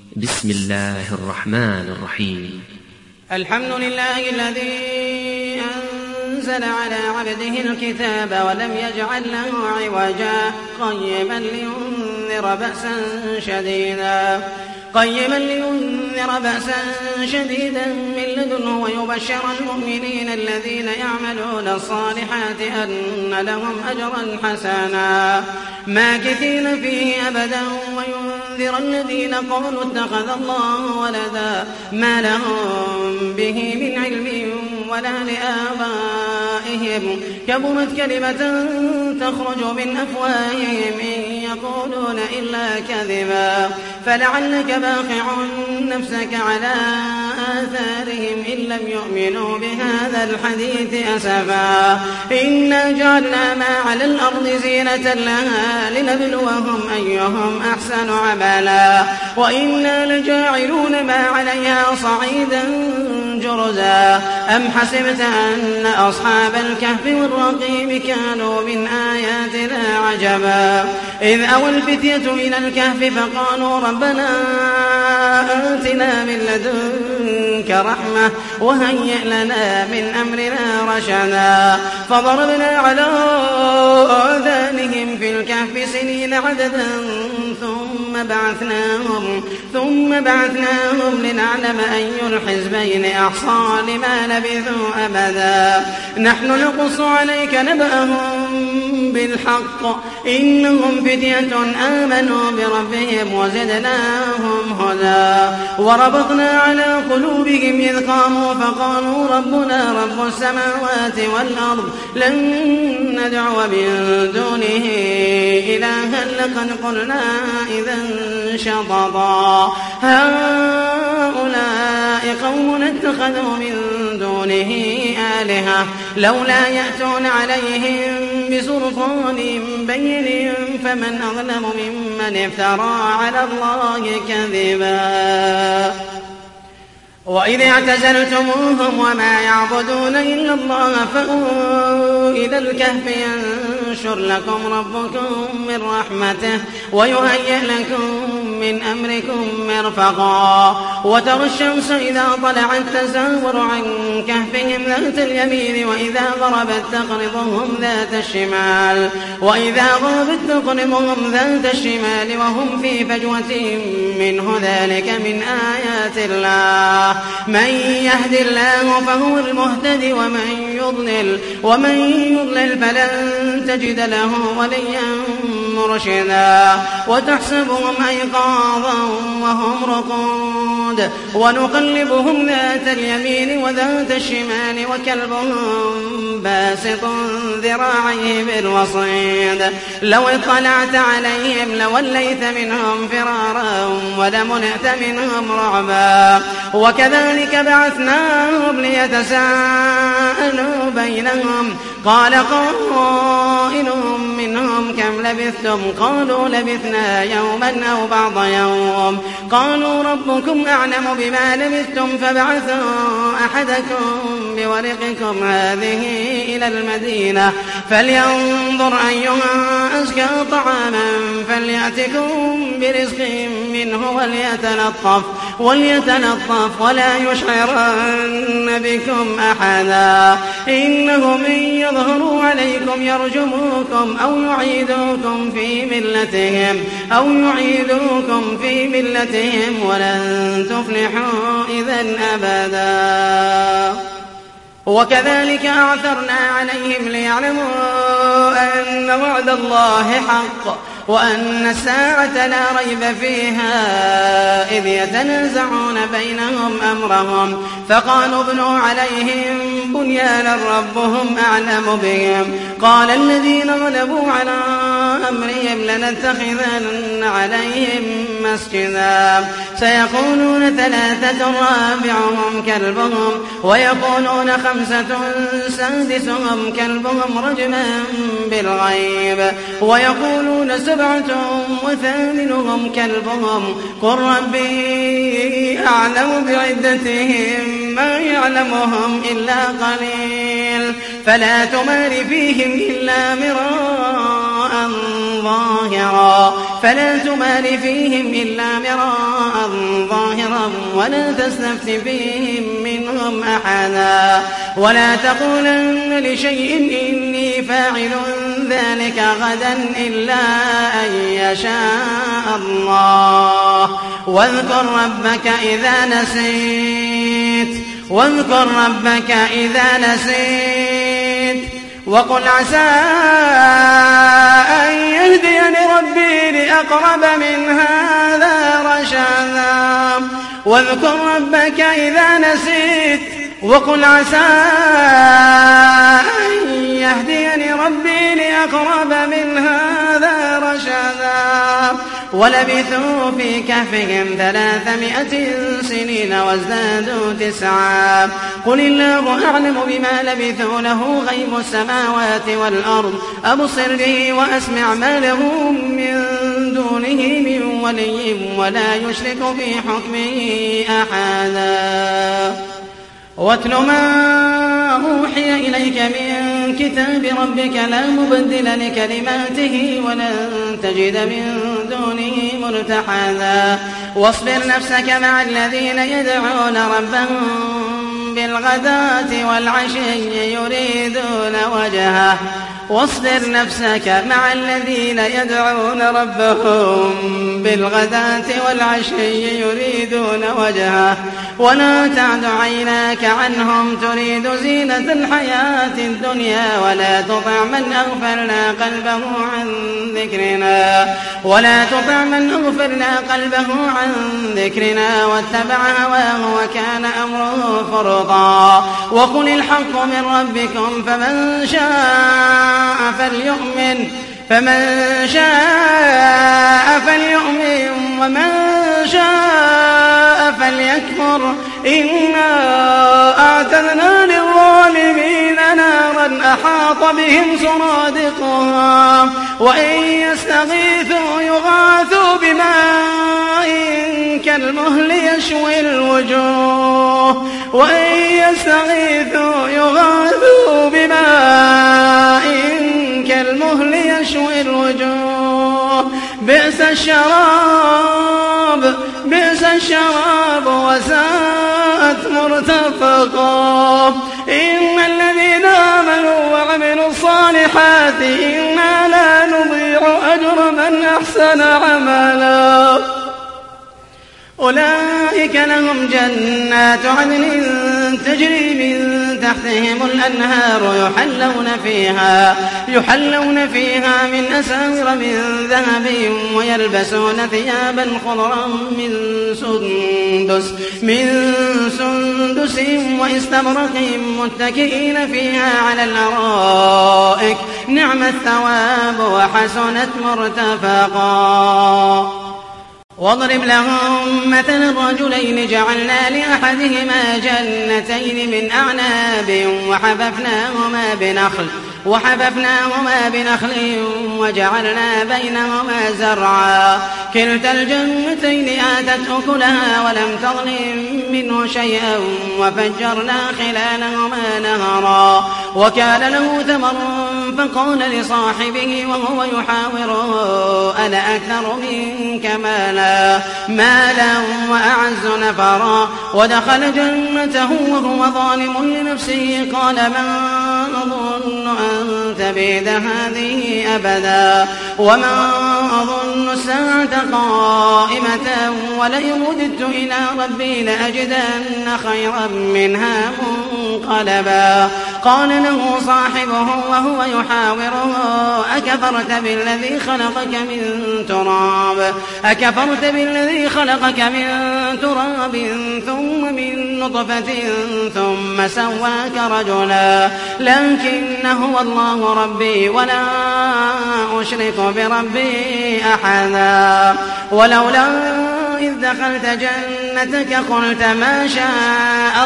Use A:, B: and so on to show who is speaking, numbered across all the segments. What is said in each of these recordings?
A: بسم الله الرحمن الرحيم.
B: الحمد لله الذي أنزل على عبده الكتاب ولم يجعل له عوجا قيما لينذر بأسا شديدا من لدنه ويبشر المؤمنين الذين يعملون الصالحات أن لهم أجرا حسنا ماكثين فيه أبدا وينذر الذين قالوا اتخذ الله ولدا ما لهم به من علم ولا لآبائهم كبرت كلمة تخرج من أفواههم إن يقولون إلا كذبا فلعلك باخع نفسك على آثارهم إن لم يؤمنوا بهذا الحديث أسفا إنا جعلنا ما على الأرض زينة لها لنبلوهم أيهم أحسن عملا وإنا لجاعلون ما عليها صعيدا جرزا أم حسبت أن أصحاب الكهف والرقيم كانوا من آياتنا عجبا إذ أوى الفتية إلى الكهف فقالوا ربنا آتنا من لدنك رحمة وهيئ لنا من أمرنا رشدا فضربنا على آذانهم في الكهف سنين عددا ثم بعثناهم لنعلم أي الحزبين أحصى لما لبثوا أبدا نحن نقص عليك نبأهم بالحق إنهم فتية آمنوا بربهم وزدناهم هدى وربطنا على قلوبهم إذ قاموا فقالوا ربنا رب السماوات والأرض لن ندعو من دونه إلها لقد قلنا إذا شططا هؤلاء قوم اتخذوا من دونه آلهة لولا يأتون عليهم بسلطان بين فمن أظلم ممن افترى على الله كذبا وإذ اعتزلتموهم وما يعبدون إلا الله فأووا إلى الكهف ينشر لكم ربكم من رحمته ويهيئ لكم من أمركم مرفقا وترى الشمس إذا طلعت تزاور عن كهفهم ذات اليمين وإذا غربت تقرضهم ذات الشمال وهم في فجوة منه ذلك من آيات الله من يهد الله فهو المهتدي ومن يضلل فلن تجد له وليا مرشدا وتحسبهم أيقاظا وهم رقود ونقلبهم ذات اليمين وذات الشمال وكلبهم باسط ذراعيه بالوصيد لو اطلعت عليهم لوليت منهم فرارا ولملئت منهم رعبا وكذلك بعثناهم ليتساءلوا بينهم قال قائل منهم كم لبثتم قالوا لبثنا يوما أو بعض يوم قالوا ربكم أعلم بما لبثتم فابعثوا أحدكم بورقكم هذه إلى المدينة فلينظر أيها أزكى طعاما فليأتكم برزق منه وليتلطف ولا يشعرن بكم أحدا إنهم إن يظهروا عليكم يرجموكم أو يعيدوكم في ملتهم ولن تفلحوا إذن أبدا وكذلك أعثرنا عليهم ليعلموا أن وعد الله حق وأن الساعة لا ريب فيها إذ يتنازعون بينهم أمرهم فقالوا ابنوا عليهم بنيانا ربهم أعلم بهم قال الذين غلبوا على أمرهم لنتخذن عليهم مسجدا سيقولون 3 رابعهم كلبهم ويقولون 5 سادسهم كلبهم رجما بالغيب ويقولون 7 وثامنهم كلبهم قل ربي أعلم بعدتهم ما يعلمهم إلا قليل فلا تمار فيهم إلا مراء ظاهرا ولا تستفت فيهم منهم أحدا ولا تقولن لشيء إني فاعل ذلك غدا إلا أن يشاء الله واذكر ربك إذا نسيت وقل عسى أن يهديني ربي لأقرب من هذا رشدا واذكر ربك إذا نسيت وقل عسى أن يهديني ربي لأقرب من هذا رشدا ولبثوا في كهفهم 300 سنين وازدادوا 9 قل الله أعلم بما لبثوا له غيب السماوات والأرض أبصر به وأسمع ما لهم من دونه من ولي ولا يشرك في حكمه أحدا واتل ما أوحي إليك من كتاب ربك لا مبدل لكلماته ولن تجد من دونه ملتحدا واصبر نفسك مع الذين يدعون ربهم بالغداة والعشي يريدون وجهه واصبر نفسك مع الذين يدعون ربهم بالغداة والعشي يريدون وجهه ولا تعد عيناك عنهم تريد زينة الحياة الدنيا ولا تطع من أغفلنا قلبه عن ذكرنا واتبع هواه وكان أمره فرطا وقل الحق من ربكم فمن شاء فليؤمن ومن شاء فليكفر إنا أعتدنا للظالمين نارا أحاط بهم سرادقها وإن يستغيثوا يغاثوا بماء كالمهل يشوي الوجوه بئس الشراب وساءت مرتفقا إن الذين آمنوا وعملوا الصالحات إنا لا نضيع أجر من أحسن عملا أولئك لهم جنات عدن تجري من تحتهم الأنهار يحلون فيها من أساور من ذهب ويلبسون ثيابا خضرا من سندس واستبرق متكئين فيها على الأرائك نعم الثواب وحسنت مرتفقا واضرب لهم مثل الرجلين جعلنا لأحدهما جنتين من أعناب وحففناهما بنخل وجعلنا بينهما زرعا كلتا الجنتين آتت أكلها ولم تظلم منه شيئا وفجرنا خلالهما نهرا وكان له ثمر فقال لصاحبه وهو يحاوره أنا أكثر منك مالا وأعز نفرا ودخل جنته وهو ظالم لنفسه قال ما أظن أن تبيد هذه أبدا وما أظن الساعة قائمة ولئن رددت إلى ربي لأجدن خيرا منها منقلبا قال له صاحبه وهو يحاوره أكفرت بالذي خلقك من تراب ثم من نطفة ثم سواك رجلا لكن هو الله ربي ولا أشرك بربي أحدا ولولا إذ دخلت جنتك قلت ما شاء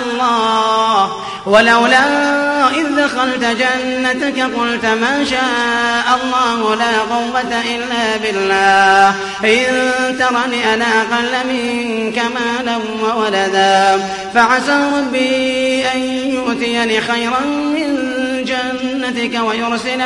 B: الله لا قوة إلا بالله إن ترني أنا أقل منك مالا وولدا فعسى ربي أن يؤتيني خيرا من جنتك جنتك ويرسل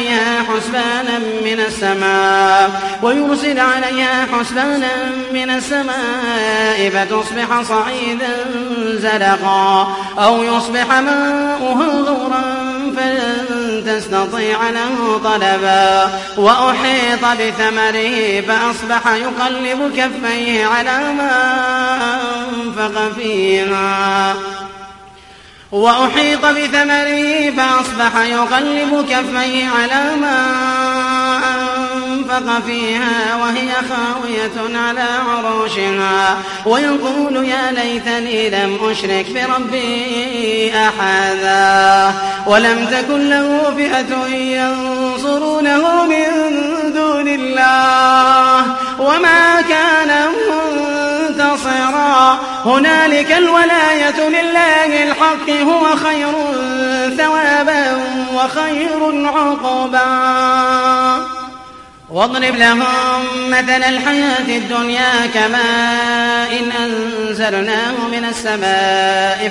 B: عليها حسبانا من السماء فتصبح صعيدا زلقا أو يصبح ماؤها غورا فلن تستطيع له طلبا وأحيط بثمره فأصبح يقلب كفيه على ما أنفق فيها وهي خاوية على عروشها ويقول يا ليتني لم أشرك بربي أحدا ولم تكن له فئة ينصرونه من دون الله وما كان منتصرا هنالك الولاية لله الحق هو خير ثوابا وخير عقبا واضرب لهم مثل الحياة الدنيا كماء أنزلناه من السماء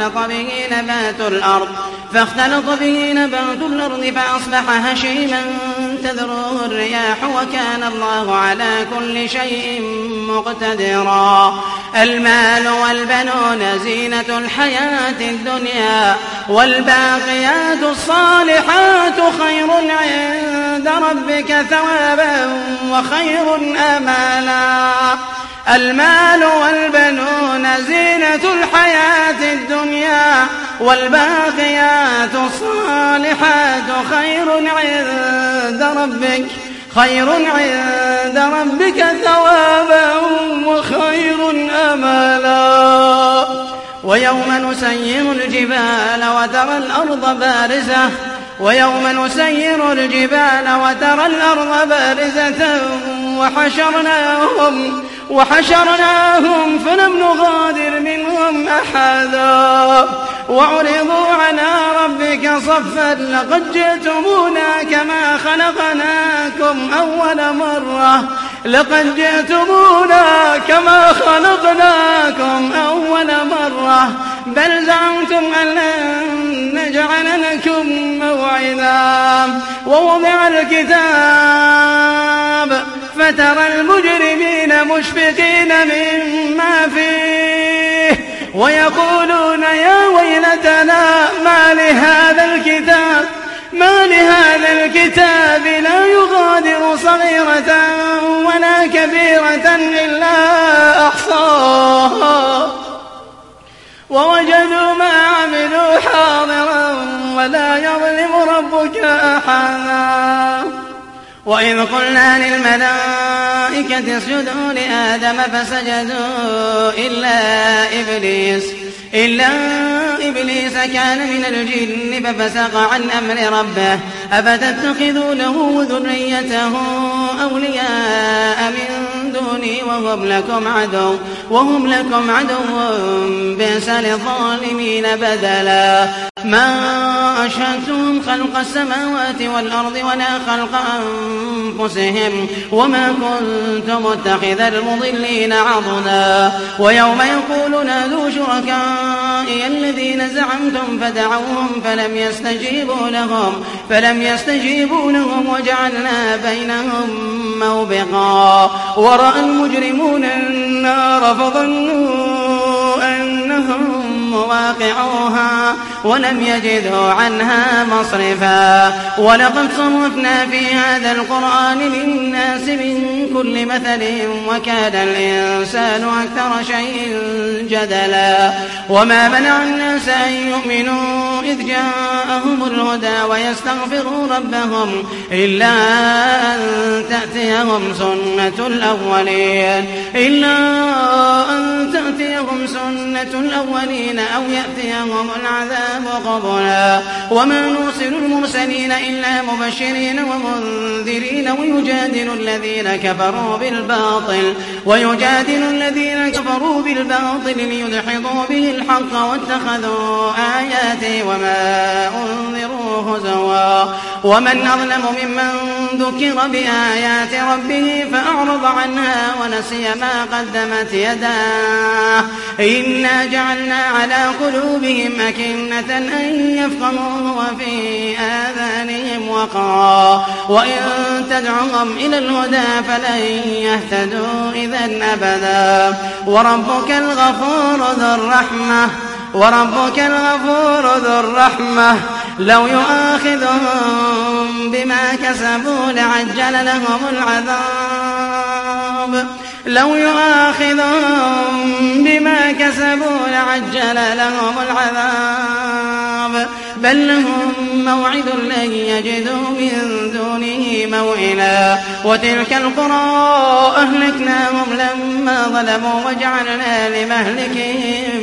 B: فاختلط به نبات الأرض فأصبح هشيما تذروه الرياح وكان الله على كل شيء مقتدرا المال والبنون زينة الحياة الدنيا والباقيات الصالحات خير عند ربك ثوابا وخير أمالا المال والبنون زينة الحياة الدنيا والباقيات الصالحات خير عند ربك ثوابا وخير أمالا ويوم نسير الجبال وترى الأرض بارزة وحشرناهم فلم نغادر منهم أحدا وعرضوا على ربك صفا لقد جئتمونا كما خلقناكم أول مرة بل زعمتم أن لن نجعل لكم موعدا ووضع الكتاب فترى المجرمين مشفقين مما فيه ويقولون يا ويلتنا ما لهذا الكتاب لا يغادر صغيرة ولا كبيرة إلا أحصاها ووجدوا ما عملوا حاضرا ولا يظلم ربك أحدا وإذ قلنا للملائكة اسجدوا لآدم فسجدوا إلا إبليس كان من الجن ففسق عن أمر ربه أفتتخذونه وذريته أولياء من دوني وهم لكم عدو بئس للظالمين بدلا ما أشهدتهم خلق السماوات والأرض ولا خلق أنفسهم وما كنت متخذ المضلين عضدا ويوم يقول نادوا شركائي الذين زعمتم فدعوهم فلم يستجيبوا لهم وجعلنا بينهم موبقا ورأى المجرمون النار فظنوا أنهم مواقعوها ولم يجدوا عنها مصرفا ولقد صرفنا في هذا القرآن للناس من كل مثل وكان الإنسان أكثر شيء جدلا وما منع الناس أن يؤمنوا إذ جاءهم الهدى ويستغفروا ربهم إلا أن تأتيهم سنة الأولين أو يأتيهم العذاب قبلا وما نرسل المرسلين إلا مبشرين ومنذرين ويجادل الذين كفروا بالباطل ليدحضوا به الحق واتخذوا آياتي وما أنذروا هزوا ومن أظلم ممن ذكر بآيات ربه فأعرض عنها ونسي ما قدمت يداه إنا جعلنا على قلوبهم أكنة أن يفقهوه وفي آذانهم وقرا وإن تدعهم إلى الهدى فلن يهتدوا إذا أبدا وربك الغفور ذو الرحمة لو يؤاخذهم بما كسبوا لعجل لهم العذاب بل لهم موعد لن يجدوا من دونه موئلا وتلك القرى أهلكناهم لما ظلموا وجعلنا لمهلكهم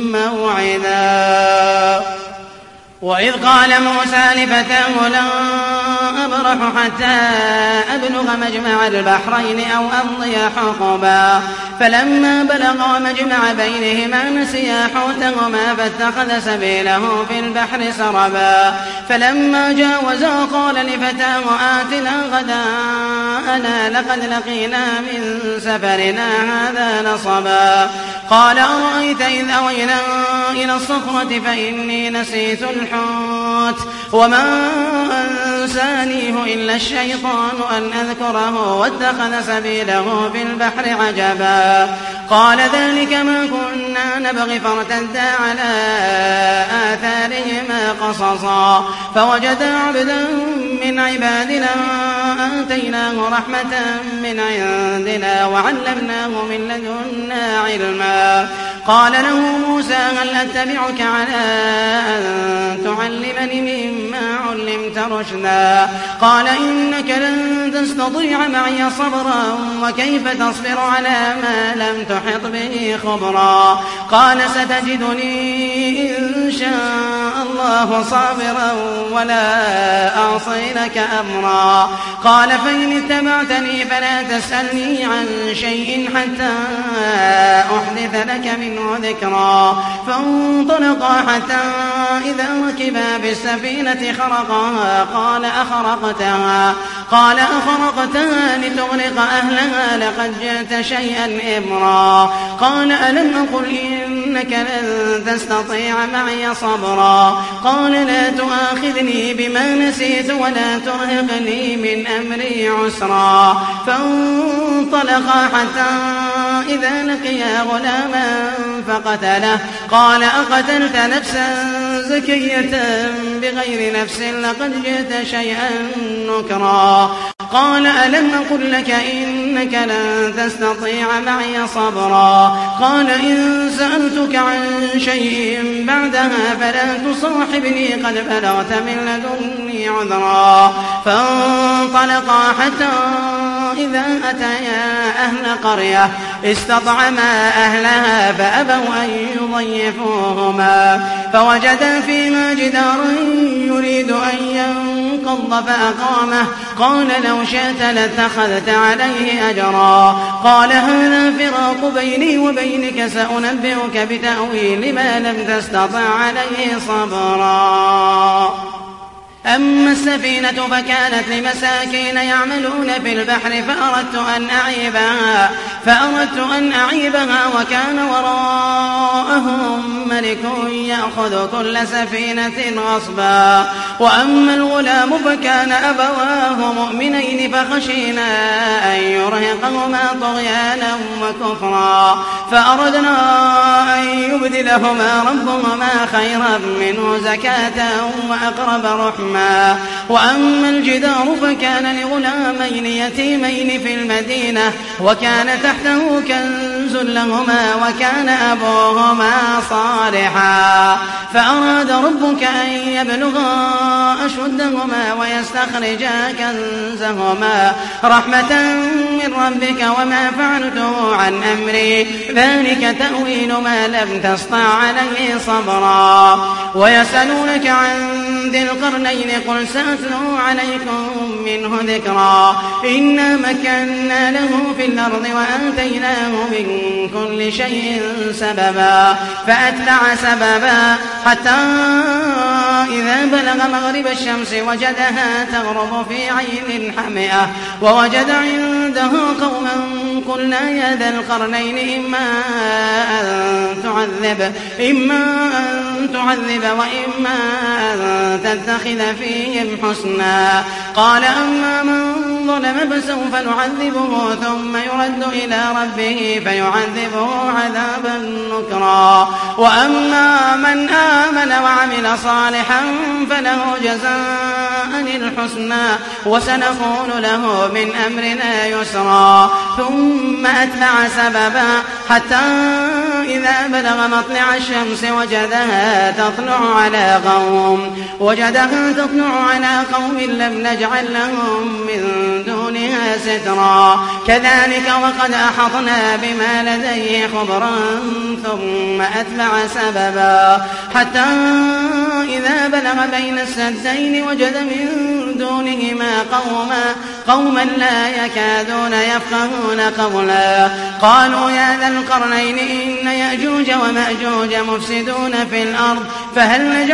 B: موعدا وإذ قال موسى لفتاه لن أبرح حتى أبلغ مجمع البحرين أو أمضي حقبا فلما بلغا مجمع بينهما نسيا حوتهما فاتخذ سبيله في البحر سربا فلما جاوزا قال لفتاه آتنا غداءنا لقد لقينا من سفرنا هذا نصبا قال أرأيت إذ أوينا إلى الصخرة فإني نسيت الحوت وما أنسانيه إلا الشيطان أن أذكره واتخذ سبيله في البحر عجبا قال ذلك ما كنا نبغي فارتدا على آثارهما قصصا فوجدا عبدا من عبادنا آتيناه رحمة من عندنا وعلمناه من لدنا علما قال له موسى هل أتبعك على أن تعلمني مما علمت رشدا قال إنك لن تستطيع معي صبرا وكيف تصبر على ما لم تحط به خبرا قال ستجدني إن شاء الله صابرا ولا أعصي لك أمرا قال فإن اتبعتني فلا تسألني عن شيء حتى أحدث لك منه ذكرا فانطلقا حتى إذا ركبا بالسفينة خرقها قال أخرقتها لتغرق أهلها لقد جئت شيئا إمرا قال ألم أقل إنك لن تستطيع معي صبرا قال لا تؤاخذني بما نسيت ولا ترهقني من أمري عسرا فانطلقا حتى إذا لقيا غلاما فقتله قال أقتلت نفسا زكية بغير نفس لقد جئت شيئا نكرا قال ألم أقل لك إنك لن تستطيع معي صبرا قال إن سألتك عن شيء بعدها فلا تصاحبني قد بلغت من لدني عذرا فانطلقا حتى إذا أتيا أهل قرية استطعما أهلها فأبوا أن يضيفوهما فوجدا فيما جدارا يريد أن ينقض فأقامه قال لو شئت لاتخذت عليه أجرا قال هذا فراق بيني وبينك سأنبئك بتأويل ما لم تستطع عليه صبرا أما السفينة فكانت لمساكين يعملون في البحر فأردت أن أعيبها وكان وراءهم ملك يأخذ كل سفينة غصبا وأما الغلام فكان أبواه مؤمنين فخشينا أن يرهقهما طغيانا وكفرا فأردنا أن يبدلهما ربهما خيرا منه زكاة وأقرب رحما وأما الجدار فكان لغلامين يتيمين في المدينة وكان تحته كنز لهما وكان أبوهما صالحا فأراد ربك أن يبلغا أشدهما ويستخرجا كنزهما رحمة من ربك وما فعلته عن أمري ذلك تأويل ما لم تسطع عليه صبرا ويسألونك عن ذي القرنين قل سأتلو عليكم منه ذكرا إنا مكنا له في الأرض وآتيناه من كل شيء سببا فأتبع سببا حتى إذا بلغ مغرب الشمس وجدها تغرب في عين حمئة ووجد عنده قوما قلنا يا ذا القرنين إما أن تعذب وإما أن تتخذ فيهم حسنا قال أما من ظلم فسوف نعذبه ثم يرد إلى ربه فيعذبه عذابا نكرا وأما من آمن وعمل صالحا فله جزاء الحسنى وسنقول له من أمرنا يسرا ثم أتبع سببا حتى إذا بلغ مطلع الشمس وجدها تطلع على قوم لم نجعل لهم من دونها سترا كذلك وقد أحطنا بما لديه خبرا ثم أتبع سببا حتى إذا بلغ بين السدين وجد من دونهما قوما لا يكادون يفقهون قولا قالوا يا ذا القرنين إن يأجوج ومأجوج مفسدون في الأرض فهل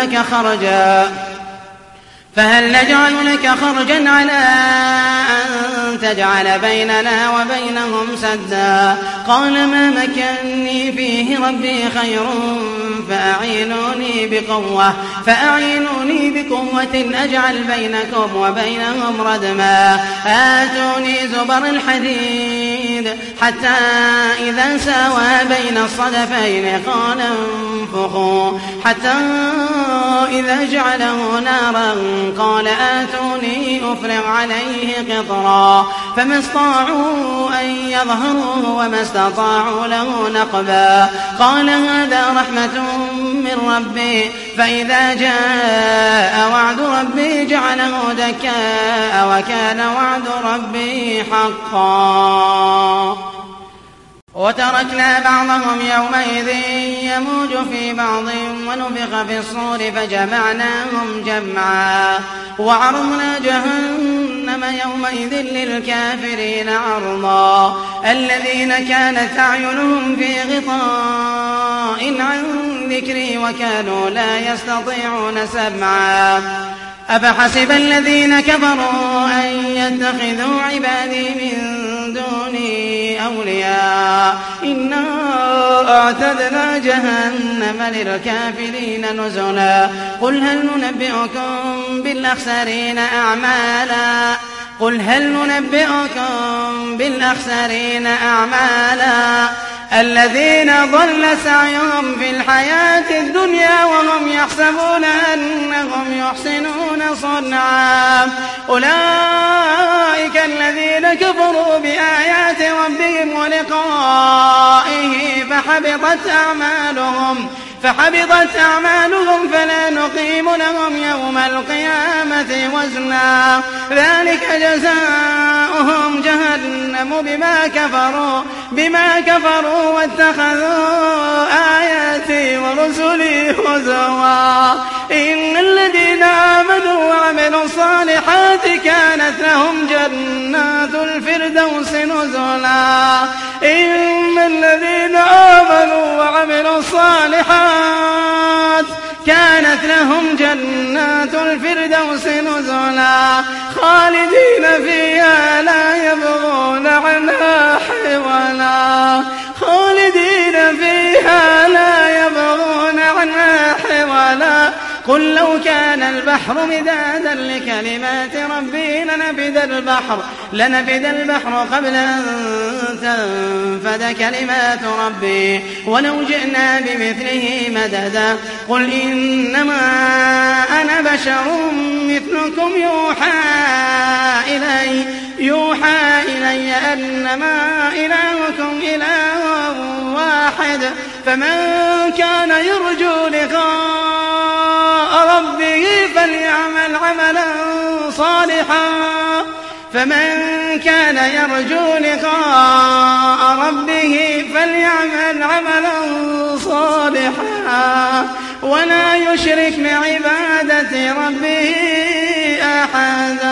B: نجعل لك خرجا على أن تجعل بيننا وبينهم سدا قال ما مكني فيه ربي خير فأعينوني بقوة أجعل بينكم وبينهم ردما آتوني زبر الحديد حتى إذا ساوى بين الصدفين قال انفخوا حتى إذا جعله نارا قال آتوني أفرغ عليه قطرا فما استطاعوا أن يظهروه وما استطاعوا له نقبا قال هذا رحمة من ربي فإذا جاء وعد ربي جعله دكاء وكان وعد ربي حقا وتركنا بعضهم يومئذ يموج في بعض ونفخ في الصور فجمعناهم جمعا وعرضنا جهنم يومئذ للكافرين عرضا الذين كانت أعينهم في غطاء عن ذكري وكانوا لا يستطيعون سمعا أفحسب الذين كفروا أن يتخذوا عبادي من دوني أولياء إنا أعتدنا جهنم للكافرين نزلا قل هل ننبئكم بالأخسرين أعمالا الذين ضل سعيهم في الحياة الدنيا وهم يحسبون أنهم يحسنون صنعا أولئك الذين كفروا بآيات ربهم ولقائه فحبطت أعمالهم فلا نقيم لهم يوم القيامة وزنا ذلك جزاؤهم جهنم بما كفروا واتخذوا آياتي ورسلي هزوا إن الذين آمنوا وعملوا الصالحات كانت لهم جنات الفردوس نزلا إن الذين آمنوا وعملوا الصالحات كانت لهم جنات الفردوس نزلا خالدين فيها لا يبغون عنها حولا قل لو كان البحر مدادا لكلمات ربي لنفد البحر قبل أن تنفد كلمات ربي ولو جئنا بمثله مددا قل إنما أنا بشر مثلكم يوحى إلي أنما إلهكم إله واحد فمن كان يرجو لقاء ربه فليعمل عملا صالحا ولا يشرك بعبادة ربه أحدا.